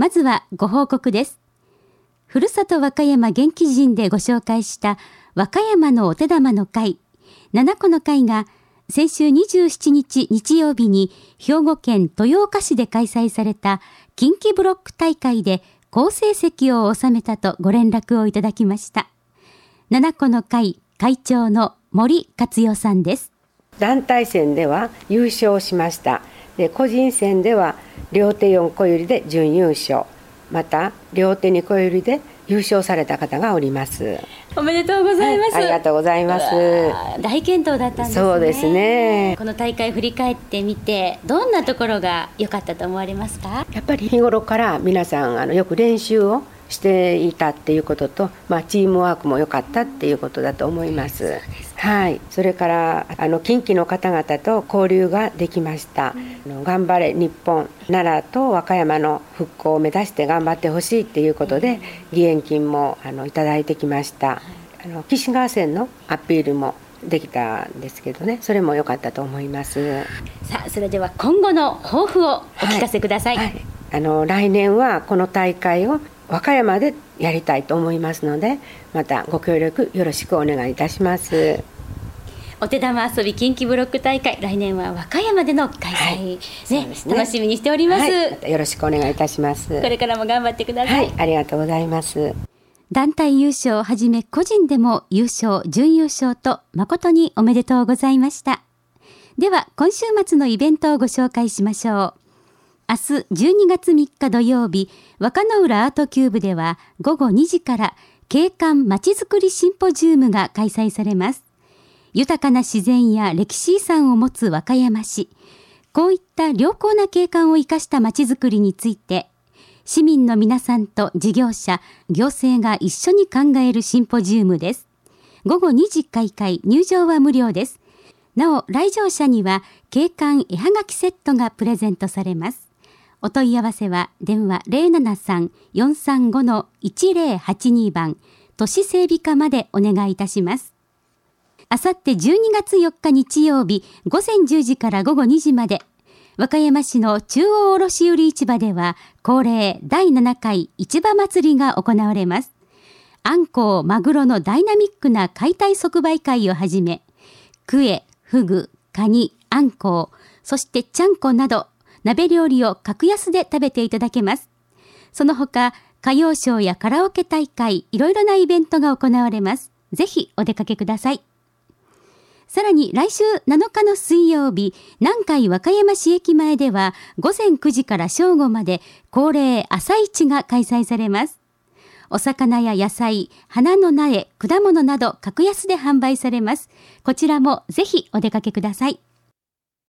まずはご報告です。ふるさと和歌山元気人でご紹介した和歌山のお手玉の会、7個の会が先週27日日曜日に兵庫県豊岡市で開催された近畿ブロック大会で好成績を収めたとご連絡をいただきました。7個の会会長の森克代さんです。 団体戦では優勝しました。で、個人戦では両手4個ゆりで準優勝、また両手2個ゆりで優勝された方がおります。 おめでとうございます。 ありがとうございます。 大健闘だったんですね。 そうですね。 この大会振り返ってみてどんなところが良かったと思われますか？ やっぱり日頃から皆さんよく練習をしていたっていうことと、チームワークも良かったっていうことだと思います。はい、それから近畿の方々と交流ができました。頑張れ日本、奈良と和歌山の復興を目指して頑張ってほしいっていうことで、義援金もいただいてきました。岸川線のアピールもできたんですけどね、それも良かったと思います。 さあ、それでは今後の抱負をお聞かせください。 来年はこの大会を和歌山でやりたいと思いますので、またご協力よろしくお願いいたします。 お手玉遊び近畿ブロック大会、来年は和歌山での開催、楽しみにしております。 よろしくお願いいたします。 これからも頑張ってください。 ありがとうございます。 団体優勝をはじめ個人でも優勝準優勝と誠におめでとうございました。では今週末のイベントをご紹介しましょう。明日12月3日土曜日、若野浦アートキューブでは午後2時から景観まちづくりシンポジウムが開催されます。豊かな自然や歴史遺産を持つ和歌山市、こういった良好な景観を生かしたまちづくりについて、市民の皆さんと事業者、行政が一緒に考えるシンポジウムです。午後2時開会、入場は無料です。なお、来場者には景観絵はがきセットがプレゼントされます。お問い合わせは電話 073-435-1082 番都市整備課までお願いいたします。あさって12月4日日曜日午前10時から午後2時まで、和歌山市の中央卸売市場では恒例第7回市場祭りが行われます。あんこう、マグロのダイナミックな解体即売会をはじめ、クエ、フグ、カニ、あんこう、そしてちゃんこなど鍋料理を格安で食べていただけます。その他、歌謡ショーやカラオケ大会、いろいろなイベントが行われます。ぜひお出かけください。さらに来週7日の水曜日、南海和歌山市駅前では午前9時から正午まで恒例朝市が開催されます。お魚や野菜、花の苗、果物など格安で販売されます。こちらもぜひお出かけください。